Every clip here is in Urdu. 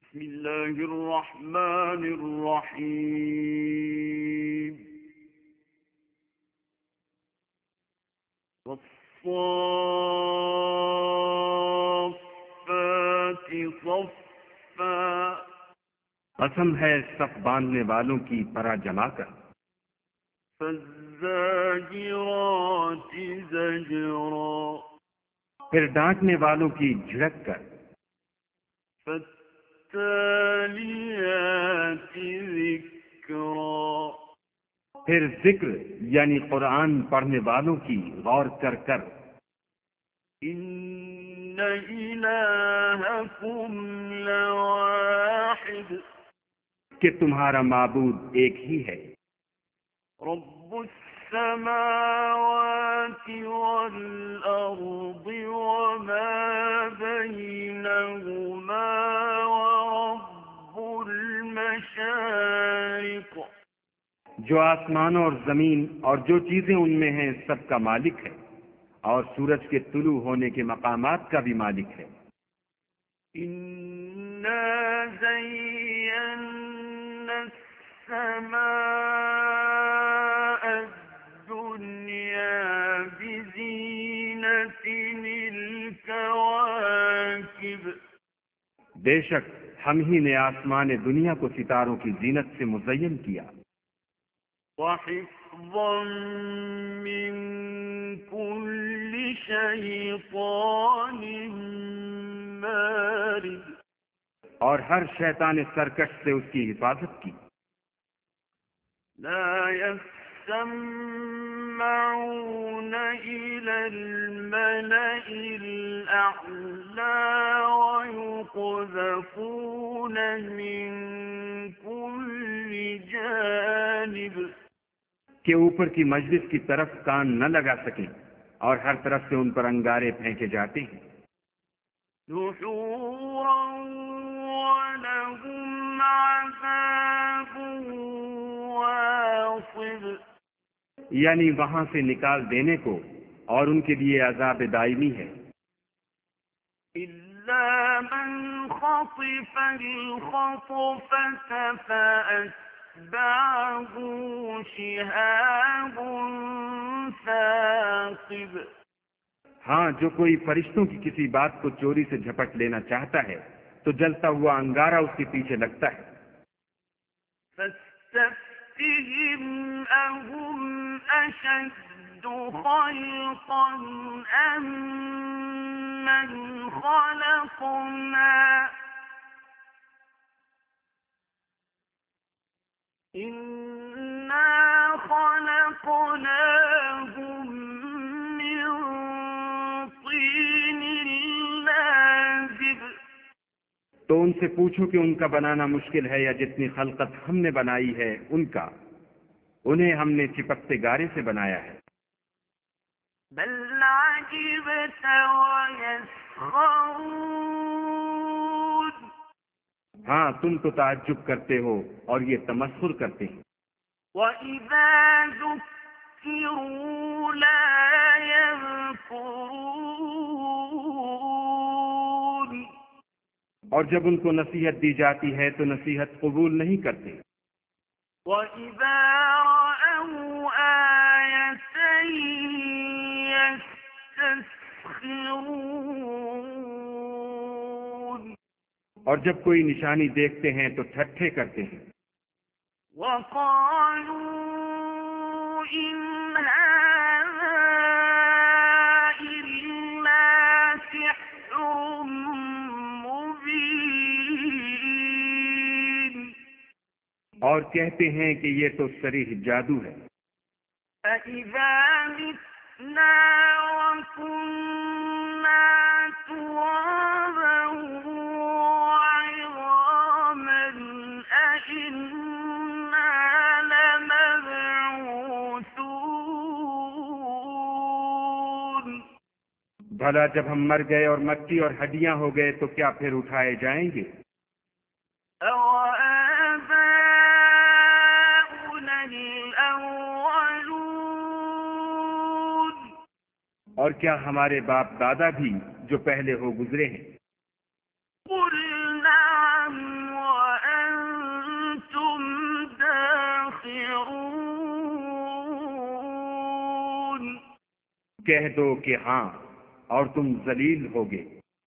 بسم الله الرحمن الرحيم والصافات صفا قسم ہے صف باندھنے والوں کی طرح جما کر، فالزاجرات زجرا پھر ڈانٹنے والوں کی جھڑک کر، فالتاليات ذكرا پھر ذکر یعنی قرآن پڑھنے والوں کی غور کر کر، إن إلهكم لواحد کہ تمہارا معبود ایک ہی ہے، رب السماوات والأرض وما بينهما ورب المشارق جو آسمانوں اور زمین اور جو چیزیں ان میں ہیں سب کا مالک ہے، اور سورج کے طلوع ہونے کے مقامات کا بھی مالک ہے۔ إنا زينا السماء الدنيا بزينة الكواكب بے شک ہم ہی نے آسمان دنیا کو ستاروں کی زینت سے مزین کیا، وحفظا من كل شيطان مارد اور ہر شیطان سرکش سے اس کی حفاظت کی۔ لا يسمعون إلى الملأ الأعلى ويقذفون من كل جانب کہ اوپر کی مجلس کی طرف کان نہ لگا سکیں اور ہر طرف سے ان پر انگارے پھینکے جاتے ہیں، دحورا ولهم عذاب واصب یعنی وہاں سے نکال دینے کو، اور ان کے لیے عذاب دائمی ہے، إلا من خطف الخطفة فأتبعه شهاب ثاقب ہاں جو کوئی فرشتوں کی کسی بات کو چوری سے جھپٹ لینا چاہتا ہے تو جلتا ہوا انگارہ اس کے پیچھے لگتا ہے۔ فاستفتهم أهم أشد خلقا أم من خلقنا إنا خلقناهم من طين لازب تو ان سے پوچھو کہ ان کا بنانا مشکل ہے یا جتنی خلقت ہم نے بنائی ہے ان کا، انہیں ہم نے چپکتے گارے سے بنایا ہے۔ بل عجبت ويسخرون ہاں تم تو تعجب کرتے ہو اور یہ تمسخر کرتے ہیں، وإذا ذكروا لا يذكرون اور جب ان کو نصیحت دی جاتی ہے تو نصیحت قبول نہیں کرتے، وإذا رأوا آية يستسخرون اور جب کوئی نشانی دیکھتے ہیں تو ٹھٹھے کرتے ہیں، وقالوا إن هذا إلا سحر مبين اور کہتے ہیں کہ یہ تو صریح جادو ہے۔ فإذا متنا وكنا ترابا وعظاما أئنا لمبعوثون بھلا جب ہم مر گئے اور مٹی اور ہڈیاں ہو گئے تو کیا پھر اٹھائے جائیں گے؟ أَوَآبَاؤُنَا الْأَوَّلُونَ اور کیا ہمارے باپ دادا بھی جو پہلے ہو گزرے ہیں؟ قُلْ نَعَمْ کہہ دو کہ ہاں اور تم ذلیل ہوگے۔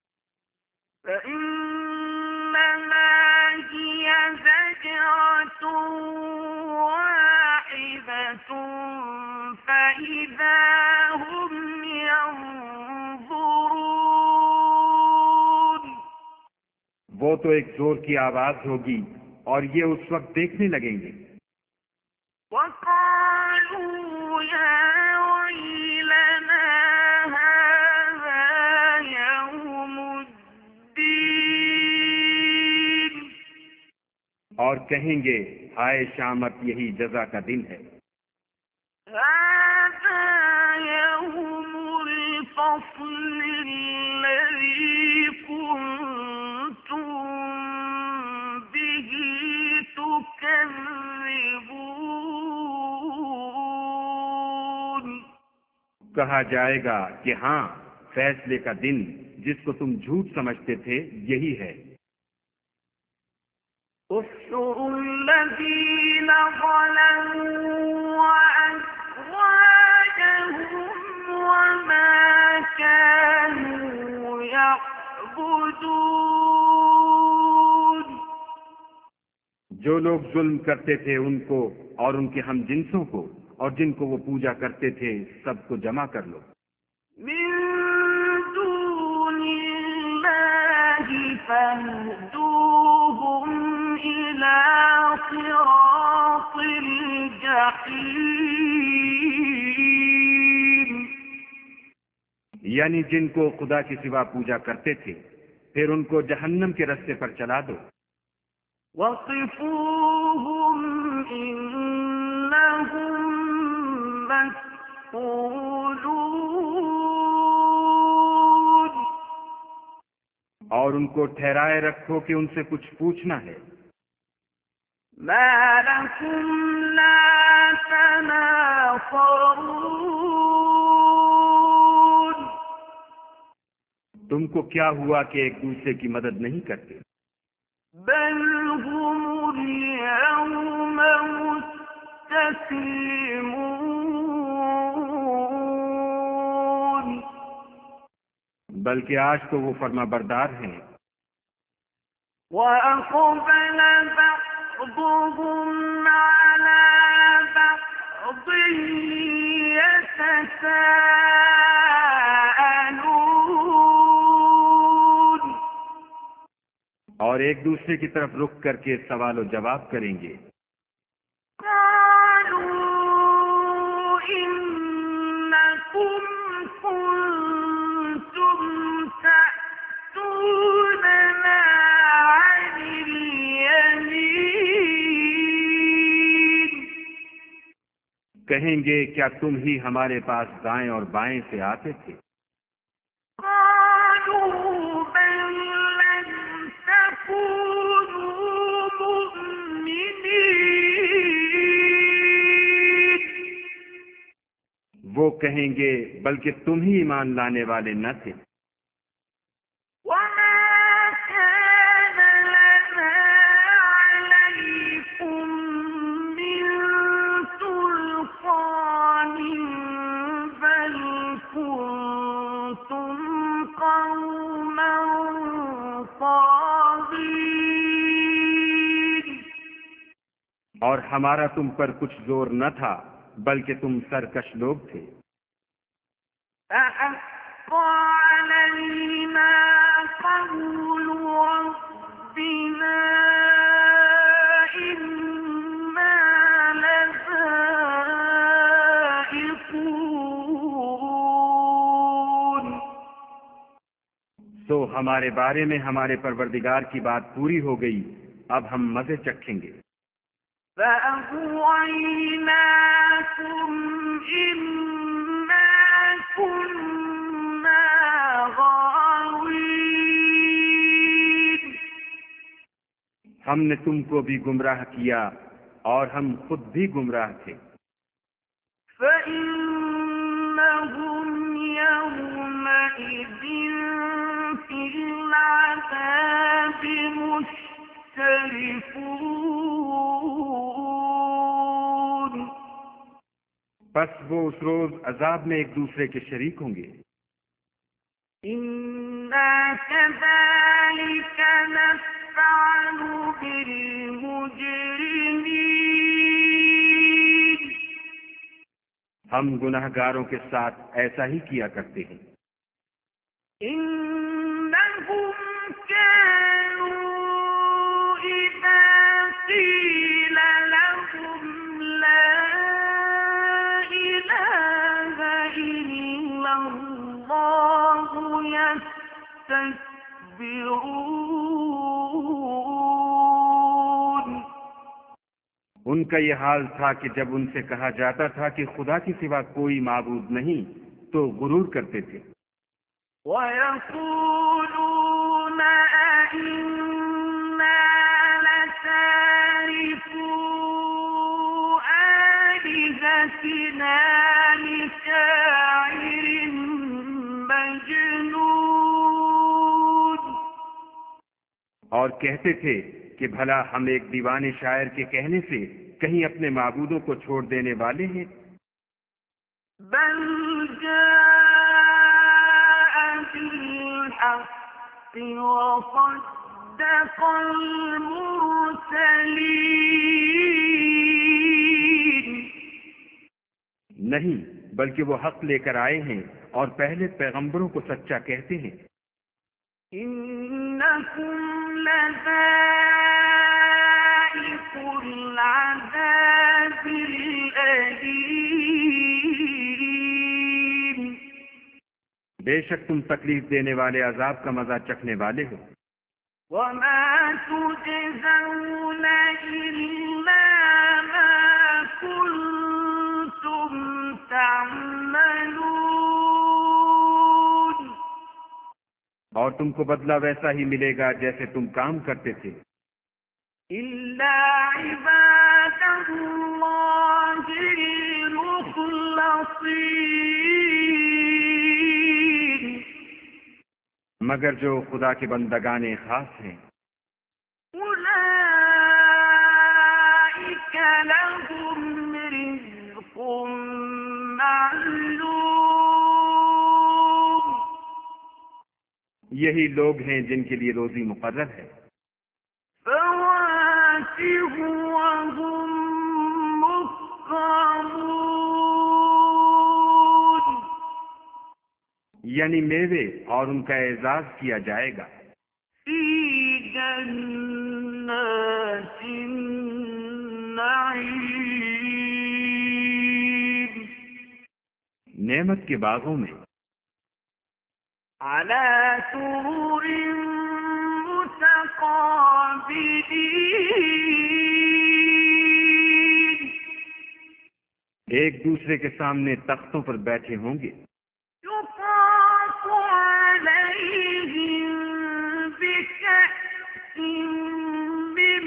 فإنما هي زجرة واحدة فإذا هم ينظرون۔ وہ تو ایک زور کی آواز ہوگی اور یہ اس وقت دیکھنے لگیں گے۔ وقالوا يا ويلنا هذا يوم الدين۔ اور کہیں گے ہائے شامت، یہی جزا کا دن ہے۔ هذا يوم الفصل الذي كنتم به تكذبون۔ کہا جائے گا کہ ہاں، فیصلے کا دن جس کو تم جھوٹ سمجھتے تھے یہی ہے۔ احشروا الذين ظلموا وأزواجهم وما كانوا يعبدون۔ جو لوگ ظلم کرتے تھے ان کو اور ان کے ہم جنسوں کو اور جن کو وہ پوجا کرتے تھے سب کو جمع کر لو۔ من دون الله فاهدوهم إلى صراط الجحيم۔ یعنی جن کو خدا کے سوا پوجا کرتے تھے پھر ان کو جہنم کے رستے پر چلا دو۔ وقفوهم إنهم مسئولون۔ اور ان کو ٹھہرائے رکھو کہ ان سے کچھ پوچھنا ہے۔ ما لكم لا تناصرون۔ تم کو کیا ہوا کہ ایک دوسرے کی مدد نہیں کرتے؟ بل هم اليوم مستسلمون۔ بلکہ آج تو وہ فرما بردار ہیں۔ وأقبل بعضهم على بعض يتساءلون۔ اور ایک دوسرے کی طرف رخ کر کے سوال و جواب کریں گے۔ قالوا إنكم كنتم تأتوننا عن اليمين۔ کہیں گے کیا تم ہی ہمارے پاس دائیں اور بائیں سے آتے تھے؟ قالوا بل لم تكونوا مؤمنين۔ وہ کہیں گے بلکہ تم ہی ایمان لانے والے نہ تھے۔ وما كان لنا عليكم من سلطان بل كنتم قوما طاغين۔ اور ہمارا تم پر کچھ زور نہ تھا بلکہ تم سرکش لوگ تھے۔ فحق علينا قول ربنا إنا لذائقون۔ سو ہمارے بارے میں ہمارے پروردگار کی بات پوری ہو گئی، اب ہم مزے چکھیں گے۔ فأغويناكم إنا كنا غاوين۔ ہم نے تم کو بھی گمراہ کیا اور ہم خود بھی گمراہ تھے۔ فإنهم يومئذ في العذاب مشتركون۔ بس وہ اس روز عذاب میں ایک دوسرے کے شریک ہوں گے۔ إنا كذلك نفعل بالمجرمين ہم گناہ گاروں کے ساتھ ایسا ہی کیا کرتے ہیں۔ إنهم كانوا إذا قيل لهم لا إله إلا الله يستكبرون ان کا یہ حال تھا کہ جب ان سے کہا جاتا تھا کہ خدا کے سوا کوئی معبود نہیں تو غرور کرتے تھے۔ وَيَقُولُونَ أَإِنَّا لَتَارِكُو آلِهَتِنَا لِشَاعِرٍ مَجْنُونٍ اور کہتے تھے کہ بھلا ہم ایک دیوانے شاعر کے کہنے سے کہیں اپنے معبودوں کو چھوڑ دینے والے ہیں؟ بل جاء بالحق وصدق المرسلين نہیں، بلکہ وہ حق لے کر آئے ہیں اور پہلے پیغمبروں کو سچا کہتے ہیں۔ إنكم لذائق العذاب الأليم بے شک تم تکلیف دینے والے عذاب کا مزہ چکھنے والے ہو۔ وما تجزون إلا ما كنتم تعملون اور تم کو بدلہ ویسا ہی ملے گا جیسے تم کام کرتے تھے۔ إلا عباد الله المخلصين مگر جو خدا کے بندگان خاص ہیں، أولئك لهم رزق معلوم یہی لوگ ہیں جن کے لیے روزی مقرر ہے۔ فواكه وهم مكرمون یعنی میوے، اور ان کا اعزاز کیا جائے گا۔ في جنات النعيم نعمت کے باغوں میں، على سرر متقابلين ایک دوسرے کے سامنے تختوں پر بیٹھے ہوں گے۔ يطاف عليهم بكأس من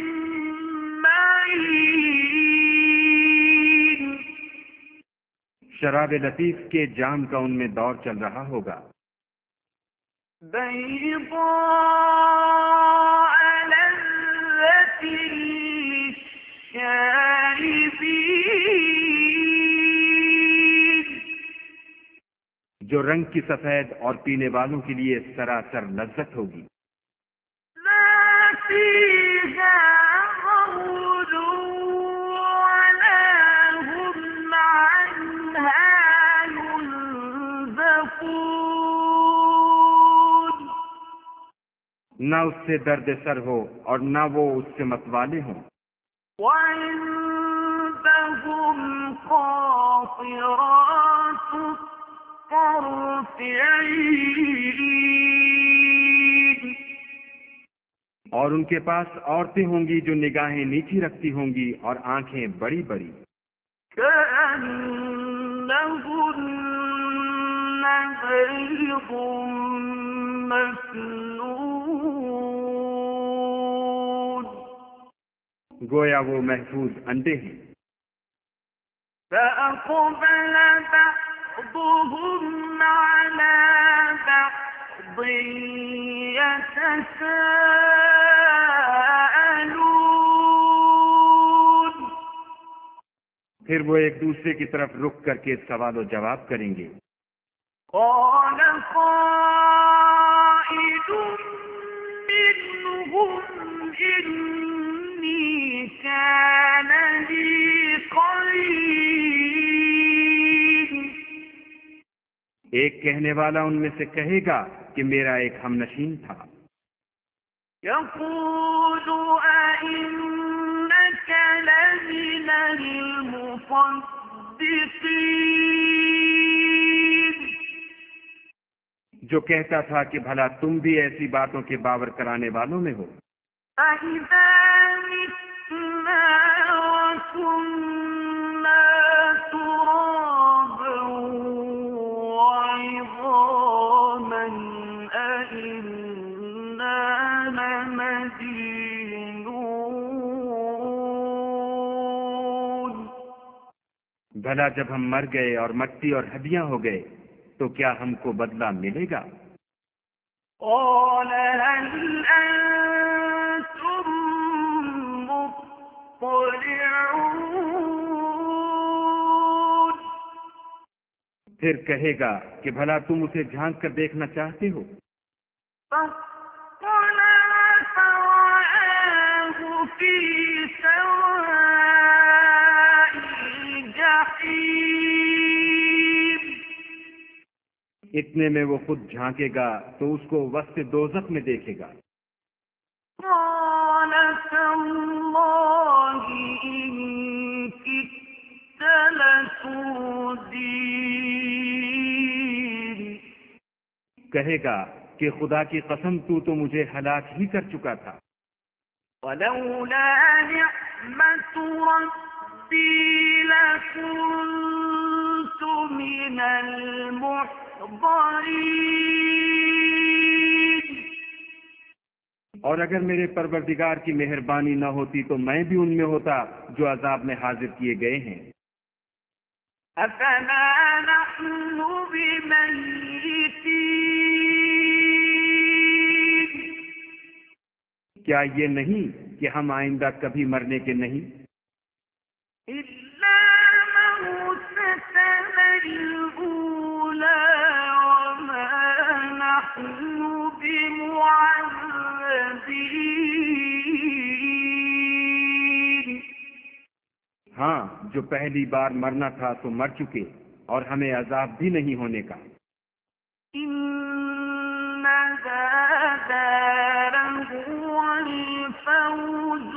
معين شراب لطیف کے جام کا ان میں دور چل رہا ہوگا۔ بيضاء لذة للشاربين جو رنگ کی سفید اور پینے والوں کے لیے سراسر لذت ہوگی۔ لا فيها غول ولا هم عنها ينزفون نہ اس سے درد سر ہو اور نہ وہ اس سے متوالے ہوں۔ وعندهم قاصرات الطرف عين اور ان کے پاس عورتیں ہوں گی جو نگاہیں نیچی رکھتی ہوں گی اور آنکھیں بڑی بڑی، كأنهن بيض مكنون گویا وہ محفوظ انڈے ہیں۔ فأقبل بعضهم على بعض يتساءلون پھر وہ ایک دوسرے کی طرف رک کر کے سوال و جواب کریں گے۔ قال قائل منهم إني كان لي قرين ایک کہنے والا ان میں سے کہے گا کہ میرا ایک ہمنشین تھا، يقول أئنك لمن المصدقين جو کہتا تھا کہ بھلا تم بھی ایسی باتوں کے باور کرانے والوں میں ہو۔ أَإِذَا مِتْنَا وَكُنَّا تُرَابًا وَعِظَامًا أَإِنَّا لَمَدِينُونَ بھلا جب ہم مر گئے اور مٹی اور ہڈیاں ہو گئے تو کیا ہم کو بدلہ ملے گا؟ قال هل أنتم مطلعون پھر کہے گا کہ بھلا تم اسے جھانک کر دیکھنا چاہتے ہو؟ فاطلع فرآه في سواء الجحيم اتنے میں وہ خود جھانکے گا تو اس کو وسط دوزخ میں دیکھے گا۔ قال تالله إن كدت لتردين کہے گا کہ خدا کی قسم تو مجھے ہلاک ہی کر چکا تھا، ولولا نعمة ربي لكنت من المحضرين اور اگر میرے پروردگار کی مہربانی نہ ہوتی تو میں بھی ان میں ہوتا جو عذاب میں حاضر کیے گئے ہیں۔ أفما نحن بميتين کیا یہ نہیں کہ ہم آئندہ کبھی مرنے کے نہیں؟ إلا موتتنا الأولى وما نحن بمعذبين ہاں، جو پہلی بار مرنا تھا تو مر چکے اور ہمیں عذاب بھی نہیں ہونے کا۔ إن هذا لهو الفوز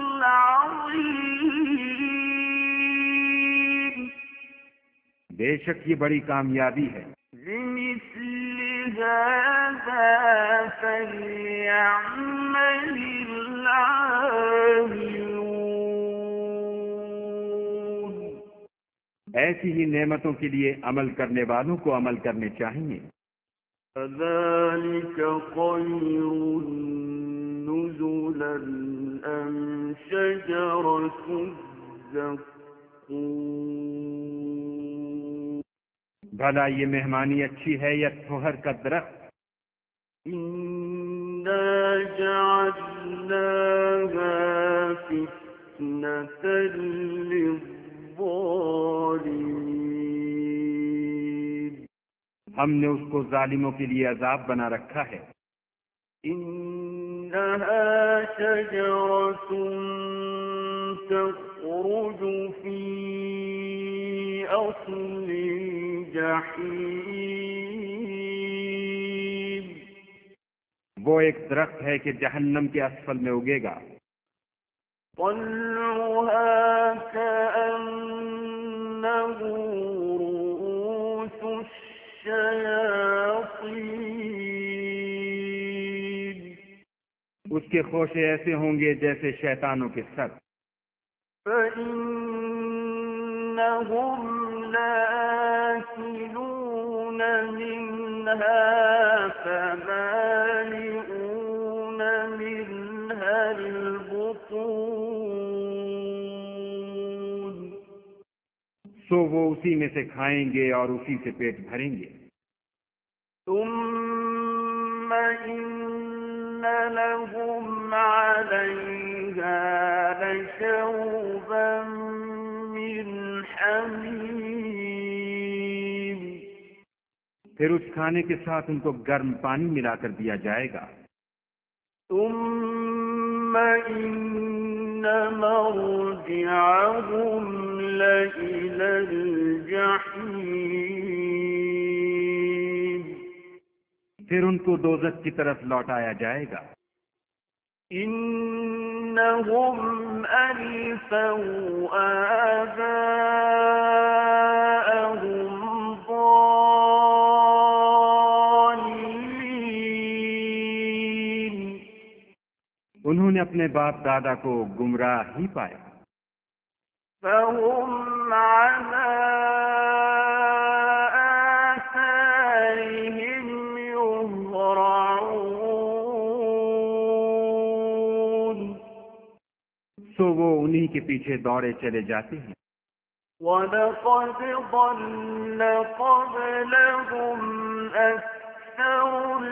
العظيم بے شک یہ بڑی کامیابی ہے۔ لمثل هذا فليعمل العاملون ایسی ہی نعمتوں کے لیے عمل کرنے والوں کو عمل کرنے چاہیے۔ فذلك خير نزلا أم شجرة الزقوم بھلا یہ مہمانی اچھی ہے یا چھوہر کا درخت؟ إنا جعلناها فتنة للظالمين ہم نے اس کو ظالموں کے لیے عذاب بنا رکھا ہے۔ إنها شجرة تخرج في أصل الجحيم وہ ایک درخت ہے کہ جہنم کے اسفل میں اگے گا۔ طلعها كأنه رؤوس الشياطين اس کے خوشے ایسے ہوں گے جیسے شیطانوں کے سر۔ فإنهم لآكلون منها فمالئون منها البطون سو وہ اسی میں سے کھائیں گے اور اسی سے پیٹ بھریں گے۔ ثم إن لهم عليها لشوبا من من حمیم. پھر اس کھانے کے ساتھ ان کو گرم پانی ملا کر دیا جائے گا. ثم إن مرجعهم لإلى الجحیم. پھر ان کو دوزخ کی طرف لوٹایا جائے گا. انہم الفوا آباءہم ضالین. انہوں نے اپنے باپ دادا کو گمراہ ہی پایا. فہم علی آثارہم یہرعون. سو وہ انہی کے پیچھے دوڑے چلے جاتے ہیں. وَلَقَدْ ضَلَّ قَبْلَهُمْ أَكْثَرُ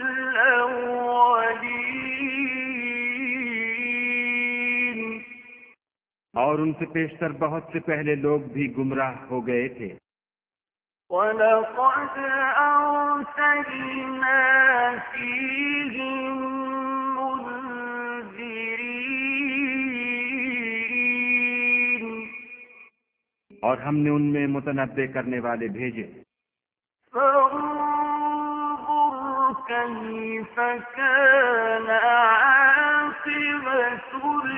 الْأَوَّلِينَ. اور ان سے پیشتر بہت سے پہلے لوگ بھی گمراہ ہو گئے تھے. وَلَقَدْ أَرْسَلْنَا فِيهِم مُنذِرِينَ. اور ہم نے ان میں متنبع کرنے والے بھیجے. فانظر كيف كان عاقبة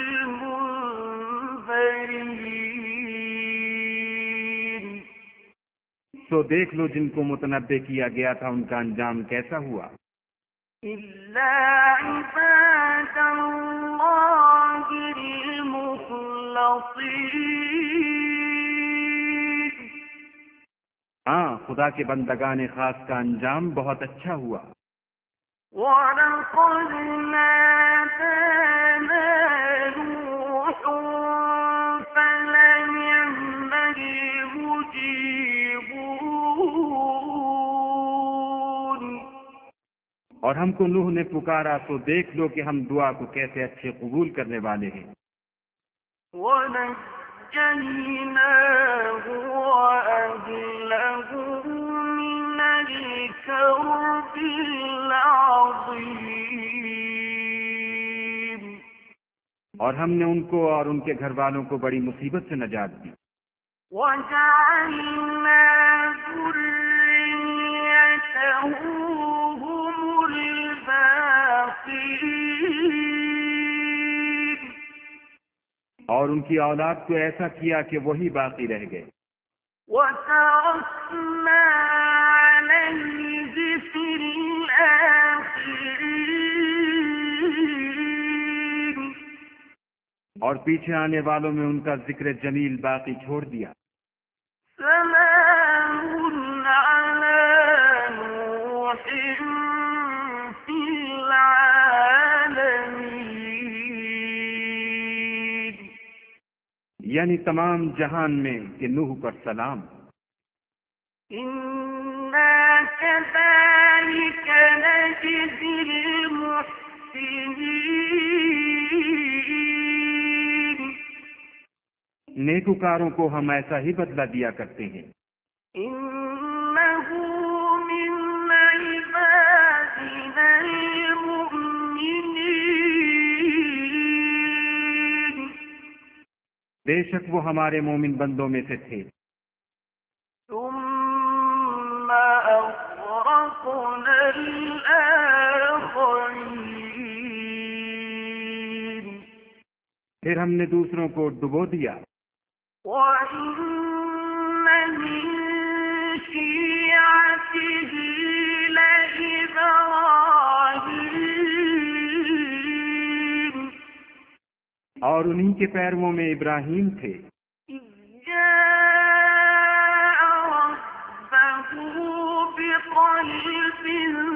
المنذرين. سو دیکھ لو جن کو متنبع کیا گیا تھا ان کا انجام کیسا ہوا. إلا عباد الله المخلصين. ہاں، خدا کے بندگان خاص کا انجام بہت اچھا ہوا. وَلَقَدْ نَادَانَا نُوحٌ فَلَنِعْمَ الْمُجِيبُونَ. اور ہم کو نوح نے پکارا تو دیکھ لو کہ ہم دعا کو کیسے اچھے قبول کرنے والے ہیں. وَنَجَّيْنَاهُ وَأَهْلَهُ مِنَ الْكَرْبِ الْعَظِيمِ. اور ہم نے ان کو اور ان کے گھر والوں کو بڑی مصیبت سے نجات دی. وَجَعَلْنَا ذُرِّيَّتَهُ هُمُ الْبَاقِينَ. اور ان کی اولاد کو ایسا کیا کہ وہی باقی رہ گئے. وَتَرَكْنَا عَلَيْهِ فِي الْآخِرِينَ. اور پیچھے آنے والوں میں ان کا ذکر جمیل باقی چھوڑ دیا. سلام علی نوح فی العالمین. یعنی تمام جہان میں کہ نوح پر سلام. انا کذالک نجزی المحسنین. نیکوکاروں کو ہم ایسا ہی بدلہ دیا کرتے ہیں. انہ من عبادنا المؤمنین. بے شک وہ ہمارے مومن بندوں میں سے تھے. ثم اغرقنا الاخرین. پھر ہم نے دوسروں کو ڈبو دیا. وَإِنَّ مِن شِيعَتِهِ لَإِبْرَاهِيمَ. اور انہی کے پیرووں میں ابراہیم تھے. إِذْ جَاءَ رَبَّهُ بِقَلْبٍ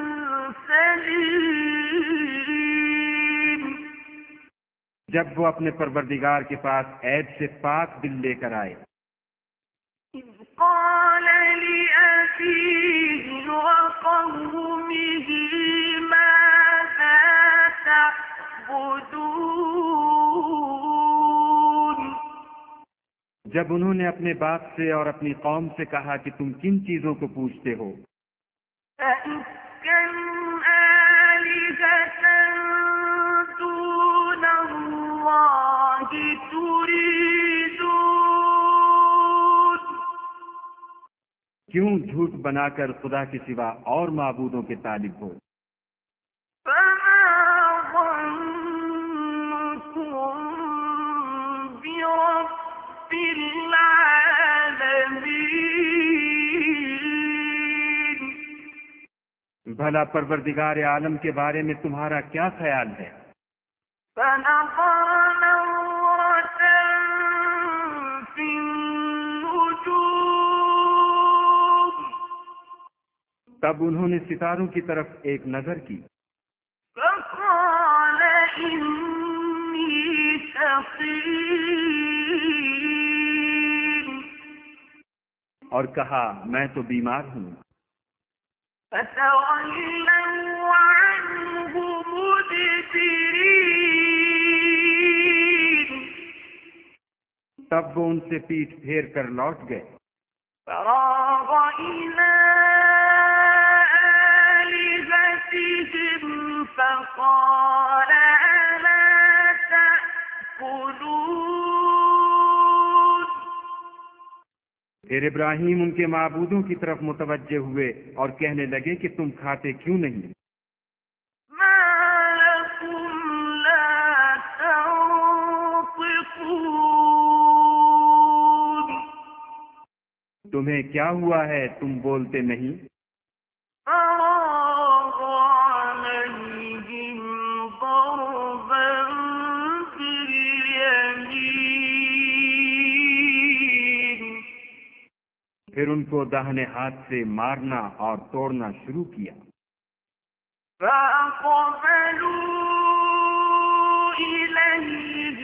سَلِيمٍ. جب وہ اپنے پروردگار کے پاس عیب سے پاک دل لے کر آئے. إِذْ قَالَ لِأَبِيهِ وَقَوْمِهِ مَاذَا تَعْبُدُونَ. جب انہوں نے اپنے باپ سے اور اپنی قوم سے کہا کہ تم کن چیزوں کو پوچھتے ہو، أَئِفْكًا آلِهَةً دُونَ اللَّهِ تُرِيدُونَ کیوں جھوٹ بنا کر خدا کے سوا اور معبودوں کے طالب ہو؟ فَمَا ظَنُّكُم بِرَبِّ الْعَالَمِينَ بھلا پروردگار عالم کے بارے میں تمہارا کیا خیال ہے؟ فَنَظَرَ نَظْرَةً فِي النُّجُومِ تب انہوں نے ستاروں کی طرف ایک نظر کی، فَقَالَ إِنِّي سَقِيمٌ اور کہا میں تو بیمار ہوں۔ فَتَوَلَّوْا عَنْهُ مُدْبِرِينَ تب وہ ان سے پیٹھ پھیر کر لوٹ گئے۔ فَرَاغَ إِلَىٰ آلِهَتِهِمْ فَقَالَ أَلَا تَأْكُلُونَ پھر ابراہیم ان کے معبودوں کی طرف متوجہ ہوئے اور کہنے لگے کہ تم کھاتے کیوں نہیں؟ مَا لَكُمْ لَا تَنطِقُونَ تمہیں کیا ہوا ہے تم بولتے نہیں؟ فَرَاغَ عَلَيْهِمْ ضَرْبًا بِالْيَمِينِ پھر ان کو داہنے ہاتھ سے مارنا اور توڑنا شروع کیا۔ فَأَقْبَلُوا إِلَيْهِ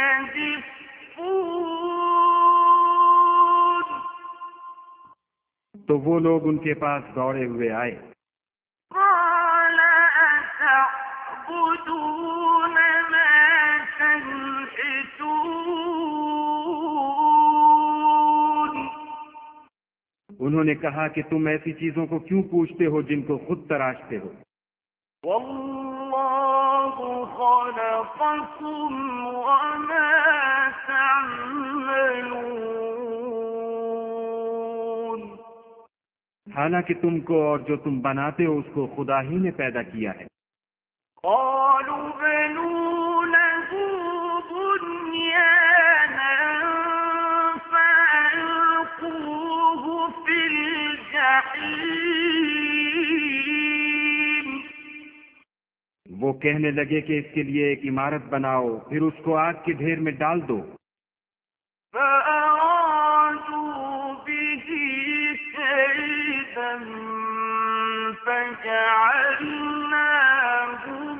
يَزِفُّونَ تو وہ لوگ ان کے پاس دوڑے ہوئے آئے۔ قَالَ أَتَعْبُدُونَ مَا تَنْحِتُونَ انہوں نے کہا کہ تم ایسی چیزوں کو کیوں پوچھتے ہو جن کو خود تراشتے ہو؟ وَاللَّهُ خَلَقَكُمْ وَمَا تَعْمَلُونَ حالانکہ تم کو اور جو تم بناتے ہو اس کو خدا ہی نے پیدا کیا ہے۔ قَالُوا بَنُوا لَهُ بُنْيَانًا فَأَلْقُوهُ فِي الْجَحِيمِ وہ کہنے لگے کہ اس کے لیے ایک عمارت بناؤ، پھر اس کو آگ کے ڈھیر میں ڈال دو۔ فَأَرَادُوا بِهِ كَيْدًا فَجَعَلْنَاهُمُ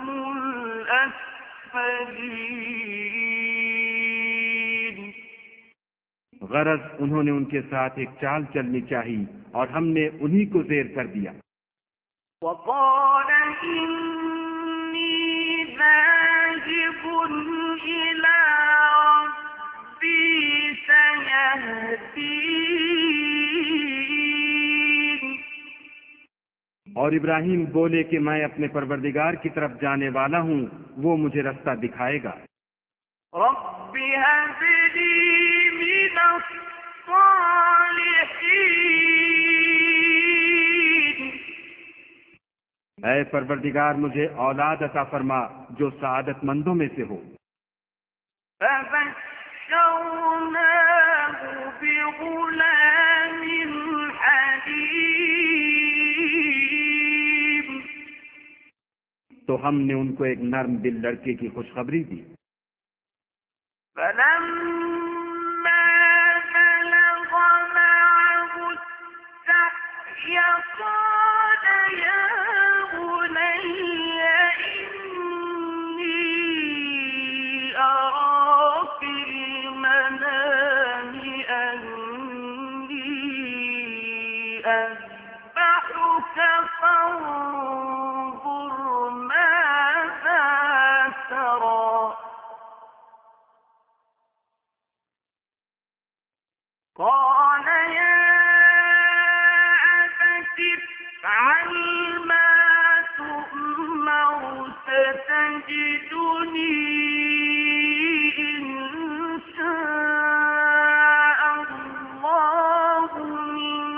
الْأَسْفَلِينَ غرض انہوں نے ان کے ساتھ ایک چال چلنی چاہی اور ہم نے انہی کو زیر کر دیا۔ وَقَالَ إِنِّي ذَاهِبٌ إِلَىٰ رَبِّي سَيَهْدِينِ اور ابراہیم بولے کہ میں اپنے پروردگار کی طرف جانے والا ہوں، وہ مجھے رستہ دکھائے گا۔ رَبِّ هَبْ لِي مِنَ الصَّالِحِينَ اے پروردگار مجھے اولاد عطا فرما جو سعادت مندوں میں سے ہو۔ فَبَشَّرْنَاهُ بِغُلَامٍ حَلِيمٍ تو ہم نے ان کو ایک نرم دل لڑکے کی خوشخبری دی۔ فَلَمَّا بَلَغَ مَعَهُ السَّعْيَ قَالَ يَا بُنَيَّ إِنِّي أَرَىٰ فِي الْمَنَامِ أَنِّي أَذْبَحُكَ فَانظُرْ مَاذَا تَرَىٰ قال يا أبت افعل ما تؤمر ستجدني إن شاء الله من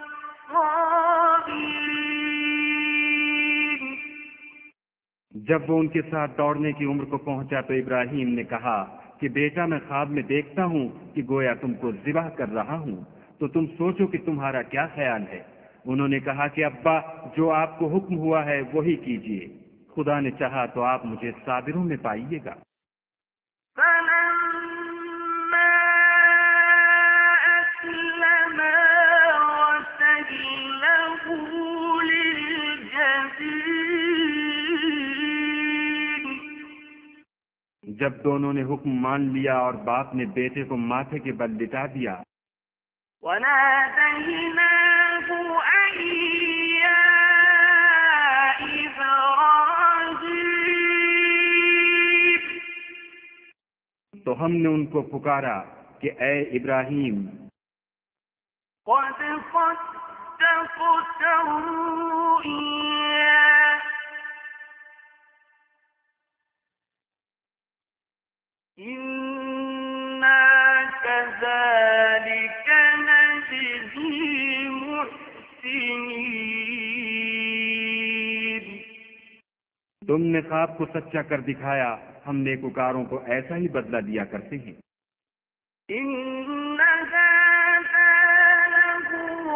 الصابرين. جب وہ ان کے ساتھ دوڑنے کی عمر کو پہنچا تو ابراہیم نے کہا کہ بیٹا میں خواب میں دیکھتا ہوں کہ گویا تم کو ذبح کر رہا ہوں، تو تم سوچو کہ تمہارا کیا خیال ہے؟ انہوں نے کہا کہ ابا جو آپ کو حکم ہوا ہے وہی کیجیے، خدا نے چاہا تو آپ مجھے صابروں میں پائیے گا. فلما أسلما وتله للجبين. جب دونوں نے حکم مان لیا اور باپ نے بیٹے کو ماتھے کے بل لٹا دیا، وناديناه أن يا إبراهيم. تو ہم نے ان کو پکارا کہ اے ابراہیم، قد صدقت الرؤيا إنا كذلك نجزي المحسنين. تم نے خواب کو سچا کر دکھایا، ہم نیکوکاروں کو ایسا ہی بدلہ دیا کرتے ہیں. إن هذا لهو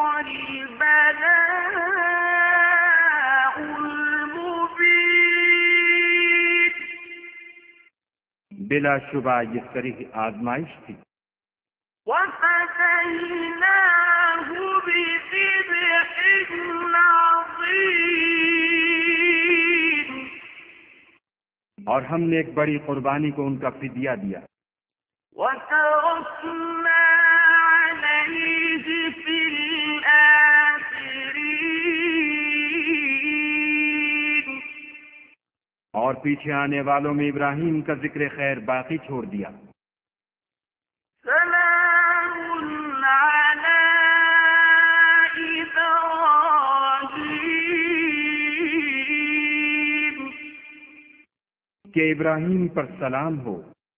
البلاء المبين. بلا شبہ یہ صریح آزمائش تھی. وفديناه بذبح عظيم. اور ہم نے ایک بڑی قربانی کو ان کا فدیہ دیا. وتركنا عليه في الآخرين. اور پیچھے آنے والوں میں ابراہیم کا ذکر خیر باقی چھوڑ دیا. سلام على إبراهيم. کہ ابراہیم پر سلام ہو.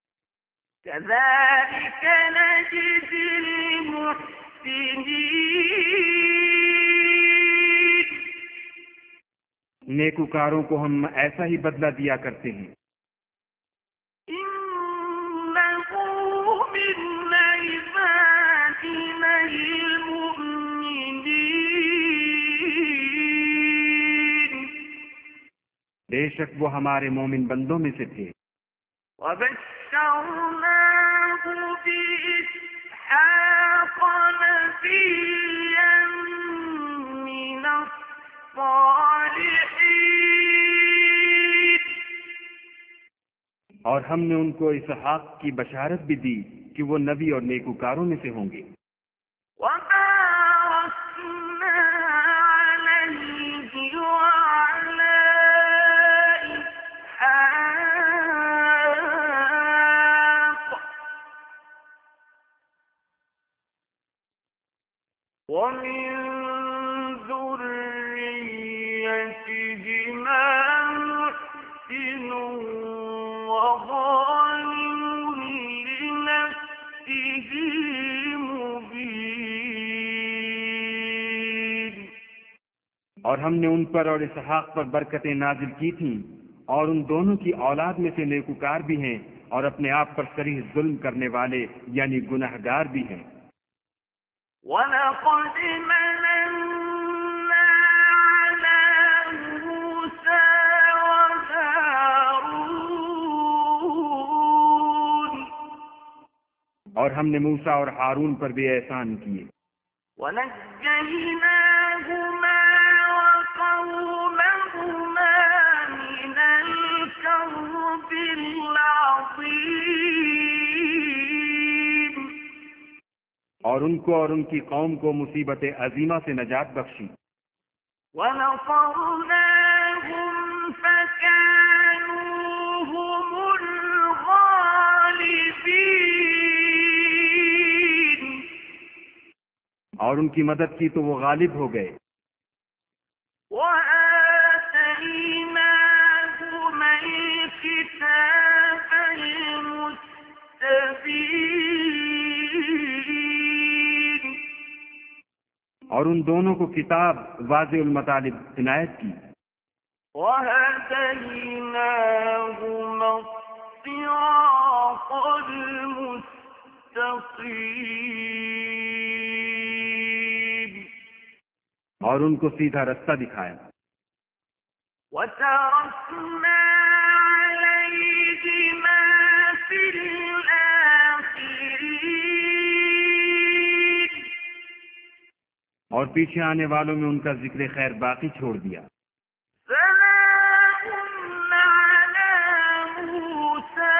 كذلك نجزي المحسنين. نیکوکاروں کو ہم ایسا ہی بدلہ دیا کرتے ہیں. إنه من عبادنا المؤمنين. بے شک وہ ہمارے مومن بندوں میں سے تھے. وبشرناه بإسحاق نبيا من الصالحين. اور ہم نے ان کو اسحاق کی بشارت بھی دی کہ وہ نبی اور نیکوکاروں میں سے ہوں گے. وباركنا عليه وعلى إسحاق ومن ذريتهما محسن وظالم لنفسه مبين. اور ہم نے ان پر اور اسحاق پر برکتیں نازل کی تھیں، اور ان دونوں کی اولاد میں سے نیکوکار بھی ہیں اور اپنے آپ پر صریح ظلم کرنے والے یعنی گنہگار بھی ہیں. وَلَقَدْ مَنَنَّا عَلَى مُوسَى وَهَارُونَ. اور ہم نے موسیٰ اور ہارون پر بھی احسان کیے. وَنَجَّيْنَاهُمَا وَقَوْمَهُمَا مِنَ الْكَرْبِ الْعَظِيمِ. اور ان کو اور ان کی قوم کو مصیبت عظیمہ سے نجات بخشی. وَنَصَرْنَاهُمْ فَكَانُوا هُمُ الْغَالِبِينَ. اور ان کی مدد کی تو وہ غالب ہو گئے. وآتيناهما الكتاب المستبين اور ان دونوں کو کتاب واضح المطالب عنایت کی. وهديناهما الصراط المستقيم اور ان کو سیدھا رستہ دکھایا. وتركنا عليهما في الآخرين اور پیچھے آنے والوں میں ان کا ذکر خیر باقی چھوڑ دیا. سلام على موسى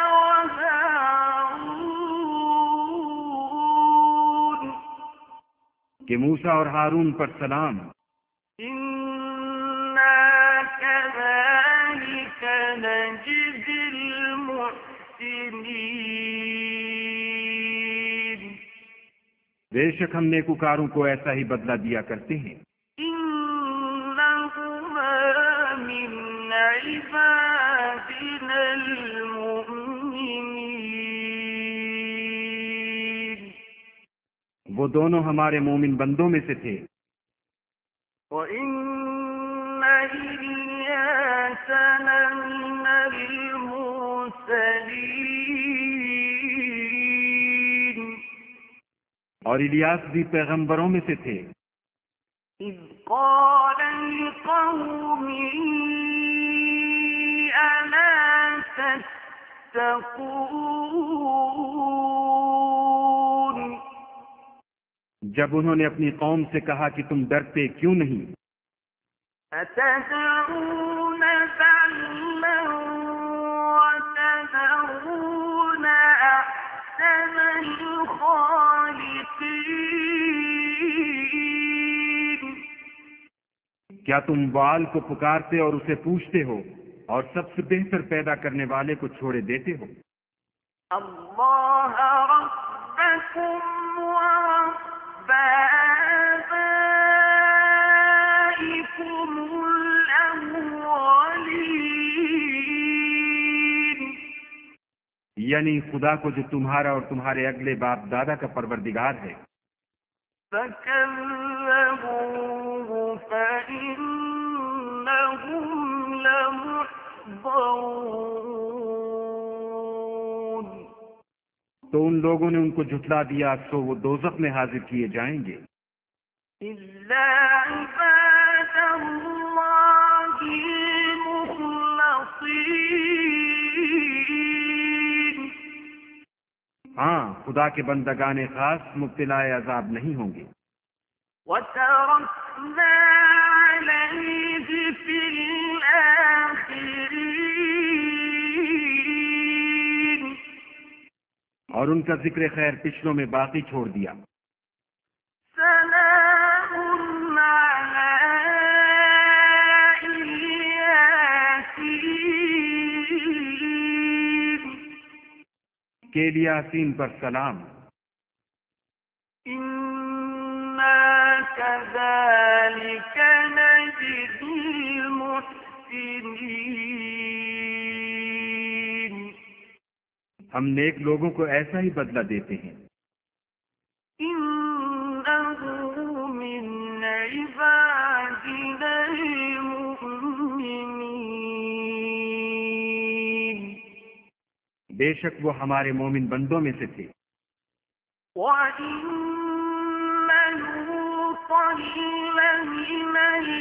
وهارون کہ موسیٰ اور ہارون پر سلام. إنا كذلك نجزي المحسنين بے شک ہم نیکوکاروں کو ایسا ہی بدلہ دیا کرتے ہیں. إنهما من عبادنا المؤمنين وہ دونوں ہمارے مومن بندوں میں سے تھے. وَإِنَّ إِلْيَاسَ لَمِنَ الْمُرْسَلِينَ اور الیاس بھی پیغمبروں میں سے تھے. إِذْ قَالَ لِقَوْمِهِ أَلَا تَتَّقُونَ جب انہوں نے اپنی قوم سے کہا کہ تم ڈرتے کیوں نہیں؟ أَتَدْعُونَ بَعْلًا وَتَذَرُونَ أَحْسَنَ الْخَالِقِينَ کیا تم بعال کو پکارتے اور اسے پوچھتے ہو اور سب سے بہتر پیدا کرنے والے کو چھوڑے دیتے ہو؟ اللَّهَ رَبَّكُمْ وَرَبَّ آبَائِكُمُ الْأَوَّلِينَ یعنی خدا کو جو تمہارا اور تمہارے اگلے باپ دادا کا پروردگار ہے. فَكَذَّبُوهُ فَإِنَّهُمْ لَمُحْضَرُونَ تو ان لوگوں نے ان کو جھٹلا دیا سو وہ دوزخ میں حاضر کیے جائیں گے. إِلَّا عِبَادَ اللَّهِ الْمُخْلَصِينَ ہاں خدا کے بندگان خاص مبتلا عذاب نہیں ہوں گے. وَتَرَكْنَا عَلَيْهِ فِي الْآخِرِينَ اور ان کا ذکر خیر پچھلوں میں باقی چھوڑ دیا. سلام على الياسين کہ الیاسین پر سلام. إنا كذلك نجزي المحسنين ہم نیک لوگوں کو ایسا ہی بدلہ دیتے ہیں. إنه من عبادنا المؤمنين بے شک وہ ہمارے مومن بندوں میں سے تھے. وَإِنَّ لُوطًا لَّمِنَ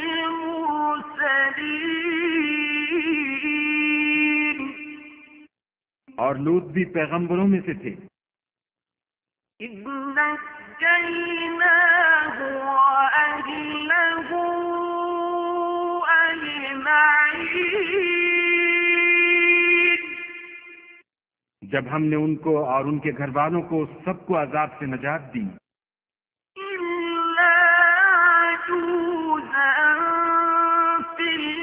الْمُرْسَلِينَ اور لوط بھی پیغمبروں میں سے تھے. إِذْ نَجَّيْنَاهُ وَأَهْلَهُ أَجْمَعِينَ جب ہم نے ان کو اور ان کے گھر والوں کو سب کو عذاب سے نجات دی إِلَّا عَجُوزًا فِي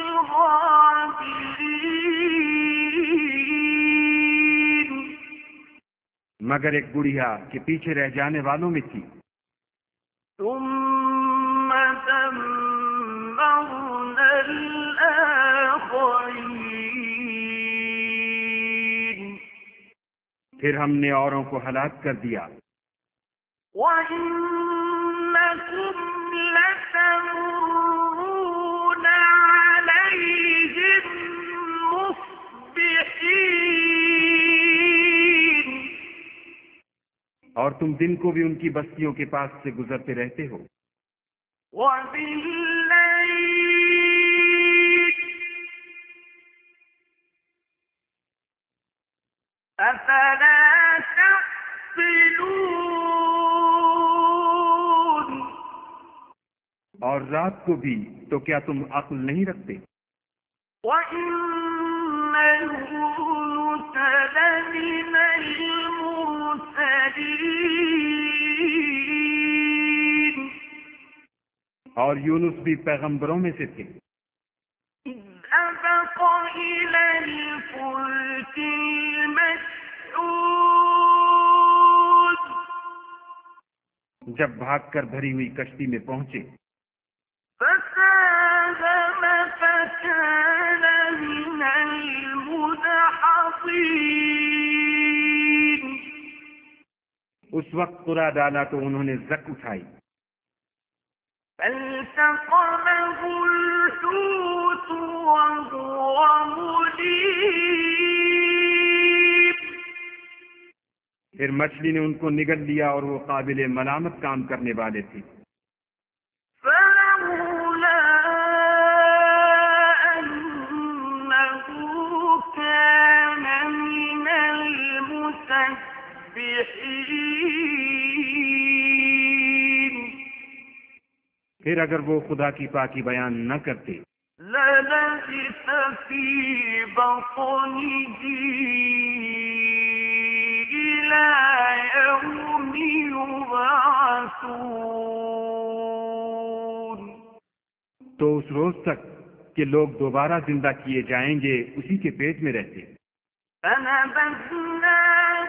الْغَابِرِينَ مگر ایک بڑھیا کہ پیچھے رہ جانے والوں میں تھی. ثم دمرنا الآخرين پھر ہم نے اوروں کو ہلاک کر دیا. وَإِنَّكُمْ لَتَمُرُّونَ عَلَيْهِمْ مُصْبِحِينَ اور تم دن کو بھی ان کی بستیوں کے پاس سے گزرتے رہتے ہو. وَبِاللَّيْلِ أَفَلَا تَعْقِلُونَ اور رات کو بھی تو کیا تم عقل نہیں رکھتے؟ وَإِنَّ يُونُسَ لَمِنَ الْمُرْسَلِينَ اور یونس بھی پیغمبروں میں سے تھے. إِذْ أَبَقَ إِلَى الْفُلْكِ الْمَشْحُونِ جب بھاگ کر بھری ہوئی کشتی میں پہنچے فَسَاهَمَ فَكَانَ مِنَ الْمُدْحَضِينَ اس وقت قرعہ ڈالا تو انہوں نے زک اٹھائی. فَالْتَقَمَهُ الْحُوتُ وَهُوَ مُلِيمٌ پھر مچھلی نے ان کو نگل لیا اور وہ قابل ملامت کام کرنے والے تھے. فَلَوْلَا أَنَّهُ كَانَ مِنَ الْمُسَبِّحِينَ پھر اگر وہ خدا کی پاکی بیان نہ کرتے لَلَبِثَ فِي بَطْنِهِ إِلَى يَوْمِ يُبْعَثُونَ تو اس روز تک کہ لوگ دوبارہ زندہ کیے جائیں گے اسی کے پیٹ میں رہتے. فَنَبَذْنَاهُ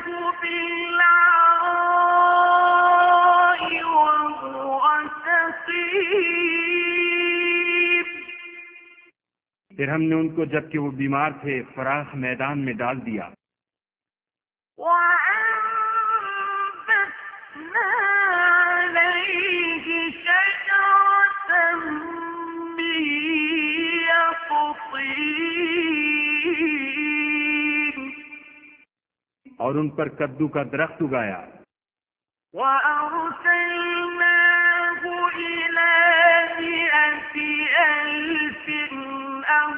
بِالْعَرَاءِ وَهُوَ سَقِيمٌ پھر ہم نے ان کو جبکہ وہ بیمار تھے فراخ میدان میں ڈال دیا. وَأَنبَتْنَا عَلَيْهِ شَجَرَةً مِّن يَقْطِينٍ اور ان پر کدو کا درخت اگایا. وَأَرْسَلْنَاهُ إِلَى 100,000 أَوْ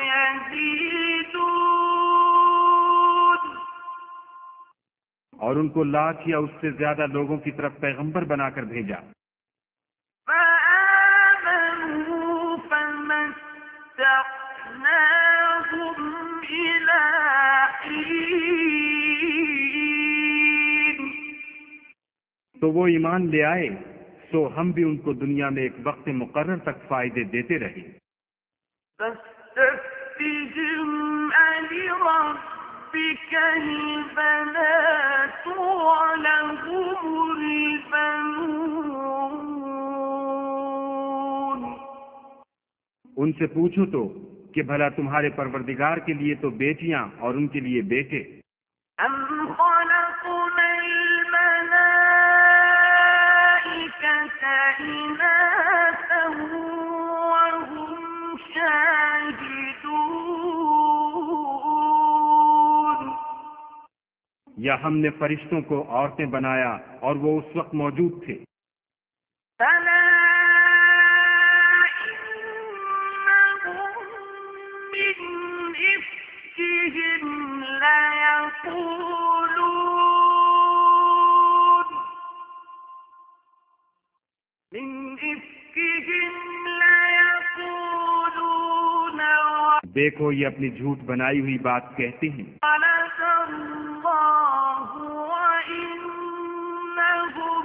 يَزِيدُونَ اور ان کو لاکھ یا اس سے زیادہ لوگوں کی طرف پیغمبر بنا کر بھیجا. فَآمَنُوا فَمَتَّعْنَاهُمْ إِلَى حِينٍ تو وہ ایمان لے آئے سو ہم بھی ان کو دنیا میں ایک وقت مقرر تک فائدے دیتے رہے. فَاسْتَفْتِهِمْ أَلِرَبِّكَ الْبَنَاتُ وَلَهُمُ الْبَنُونَ ان سے پوچھو تو کہ بھلا تمہارے پروردگار کے لیے تو بیٹیاں اور ان کے لیے بیٹے. أَمْ خَلَقْنَا الْمَلَائِكَةَ إِنَاثًا وَهُمْ شَاهِدُونَ یا ہم نے فرشتوں کو عورتیں بنایا اور وہ اس وقت موجود تھے. فَلَا إِنَّهُمْ مِنْ إِفْكِهِمْ لَيَقُولُونَ مِنْ إِفْكِهِمْ لَيَقُولُونَ دیکھو یہ اپنی جھوٹ بنائی ہوئی بات کہتے ہیں. وَلَدَ اللَّهُ وَإِنَّهُمْ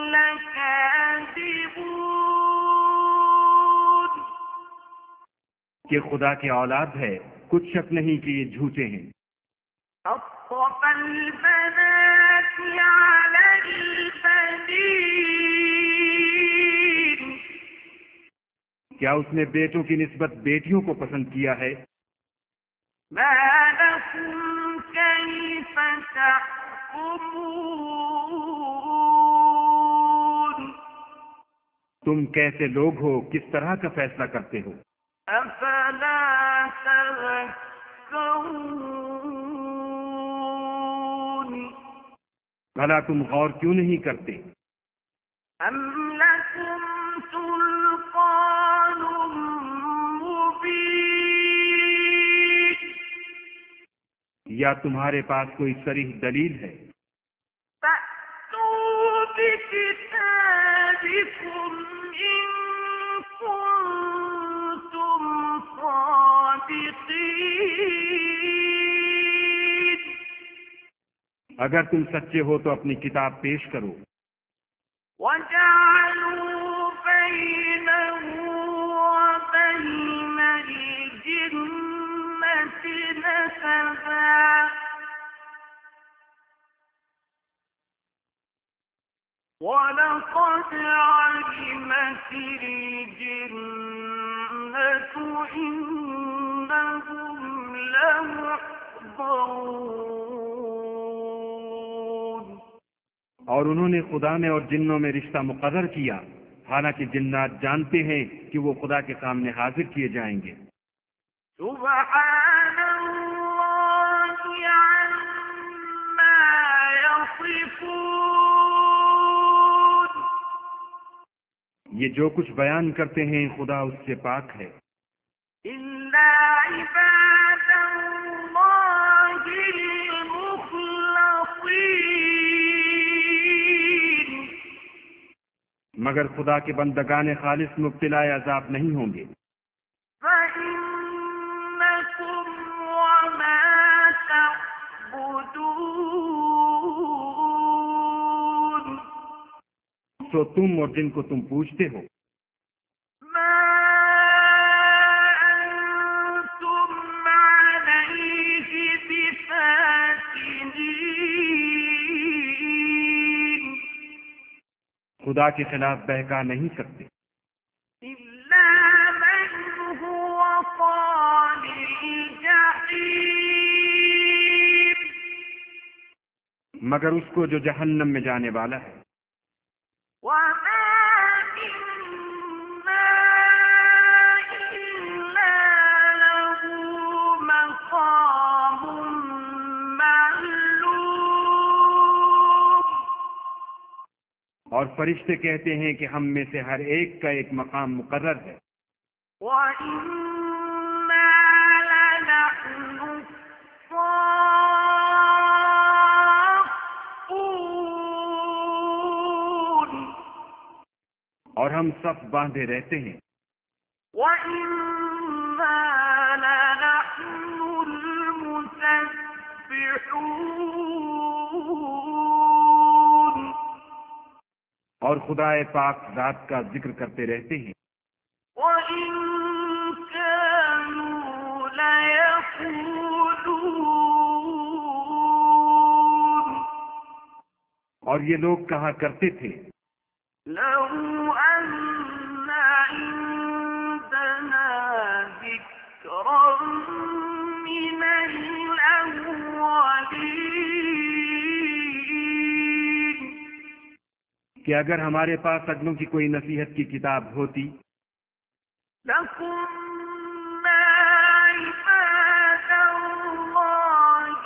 لَكَاذِبُونَ کہ خدا کی اولاد ہے کچھ شک نہیں کہ یہ جھوٹے ہیں. أَصْطَفَى الْبَنَاتِ عَلَى الْبَنِينَ کیا اس نے بیٹوں کی نسبت بیٹیوں کو پسند کیا ہے؟ ما لكم كيف تحكمون تم کیسے لوگ ہو، کس طرح کا فیصلہ کرتے ہو؟ أفلا تذكرون بھلا تم غور کیوں نہیں کرتے؟ أم لكم سلطان مبين یا تمہارے پاس کوئی صریح دلیل ہے؟ فأتوا بكتابكم إن كنتم صادقين اگر تم سچے ہو تو اپنی کتاب پیش کرو۔ وجعلوا بينه وبين الجنة نسبا ولقد علمت الجنة إنهم لمحضرون اور انہوں نے خدا میں اور جنوں میں رشتہ مقرر کیا، حالانکہ جنات جانتے ہیں کہ وہ خدا کے سامنے حاضر کیے جائیں گے۔ سبحان الله عما يصفون یہ جو کچھ بیان کرتے ہیں خدا اس سے پاک ہے، إلا عباد الله المخلصين مگر خدا کے بندگان خالص مبتلا عذاب نہیں ہوں گے۔ فإنكم وما تعبدون تو تم اور جن کو تم پوچھتے ہو ما أنتم عليه بفاتنين خدا کے خلاف بہکا نہیں سکتے، إلا من هو صال الجحيم مگر اس کو جو جہنم میں جانے والا ہے۔ وما منا إلا له مقام معلوم اور فرشتے کہتے ہیں کہ ہم میں سے ہر ایک کا ایک مقام مقرر ہے، وَإِنَّا لَنَحْنُ الصَّافُّونَ اور ہم صف باندھے رہتے ہیں۔ وَإِنَّا لَنَحْنُ الْمُسَبِّحُونَ اور خدا پاک ذات کا ذکر کرتے رہتے ہیں۔ وَإِن كَانُوا لَيَقُولُونَ اور یہ لوگ کہا کرتے تھے لَوْ أَنَّ عِندَنَا ذِكْرًا مِّنَ الْأَوَّلِينَ کہ اگر ہمارے پاس اگلوں کی کوئی نصیحت کی کتاب ہوتی لَكُنَّا عِبَادَ اللَّهِ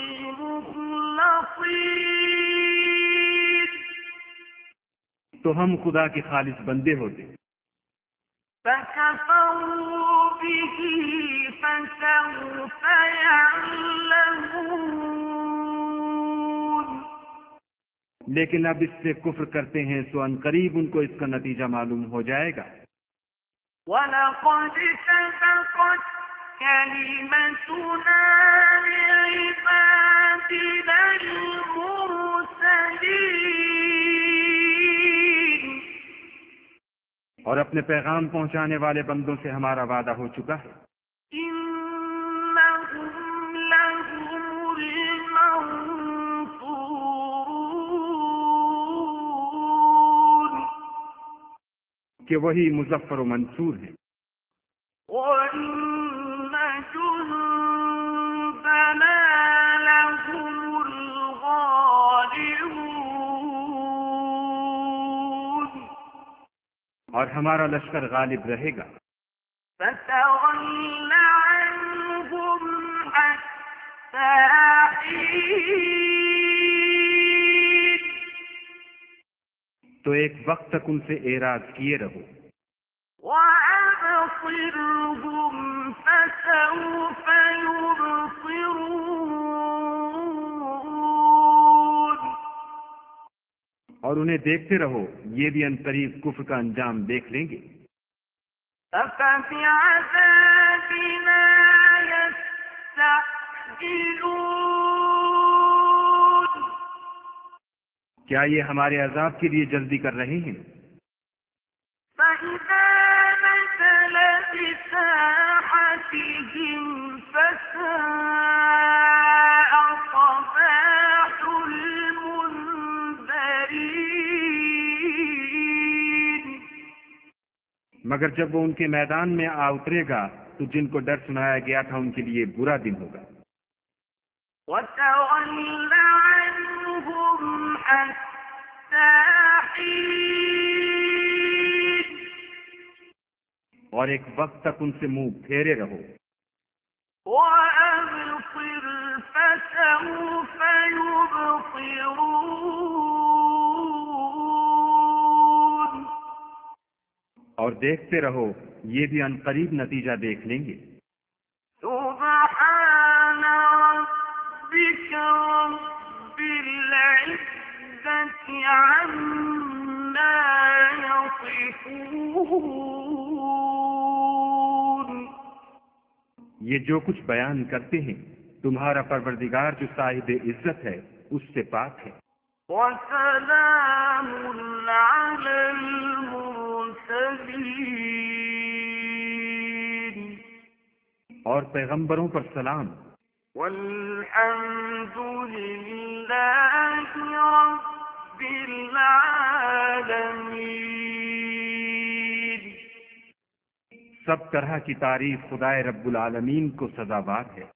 الْمُخْلَصِينَ تو ہم خدا کے خالص بندے ہوتے، فَكَفَرُوا بِهِ فَسَوْفَ يَعْلَمُونَ لیکن اب اس سے کفر کرتے ہیں سو ان قریب ان کو اس کا نتیجہ معلوم ہو جائے گا۔ وَلَقَدْ سَبَقَتْ كَلِمَتُنَا لِعِبَادِنَا الْمُرْسَلِينَ اور اپنے پیغام پہنچانے والے بندوں سے ہمارا وعدہ ہو چکا ہے، إِنَّهُمْ لَهُمُ الْمَنْصُورُونَ کہ وہی مظفر و منصور ہیں۔ وَإِنَّ جُندَنَا لَهُمُ الْغَالِبُونَ اور ہمارا لشکر غالب رہے گا۔ فَتَوَلَّ عَنْهُمْ حَتَّىٰ حِينٍ تو ایک وقت تک ان سے اعراض کیے رہو۔ وَأَبْصِرْهُمْ فَسَوْفَ يُبْصِرُونَ اور انہیں دیکھتے رہو، یہ بھی عنقریب کفر کا انجام دیکھ لیں گے۔ أَفَبِعَذَابِنَا يَسْتَعْجِلُونَ کیا یہ ہمارے عذاب کے لیے جلدی کر رہے ہیں؟ فَإِذَا نَزَلَ بِسَاحَتِهِمْ فَسَاءَ صَبَاحُ الْمُنذَرِينَ مگر جب وہ ان کے میدان میں آ اترے گا تو جن کو ڈر سنایا گیا تھا ان کے لیے برا دن ہوگا۔ وَتَوَلَّ عَنْهُمْ حَتَّىٰ حِينٍ اور ایک وقت تک ان سے منہ پھیرے رہو۔ وَأَبْصِرْ فَسَوْفَ يُبْصِرُونَ اور دیکھتے رہو، یہ بھی عنقریب نتیجہ دیکھ لیں گے۔ سبحان ربك رب العزة عما يصفون یہ جو کچھ بیان کرتے ہیں، تمہارا پروردگار جو صاحب عزت ہے اس سے پاک ہے۔ وسلام على المرسلين اور پیغمبروں پر سلام۔ والحمد لله رب العالمين سب طرح کی تعریف خدائے رب العالمین کو سزاوار ہے۔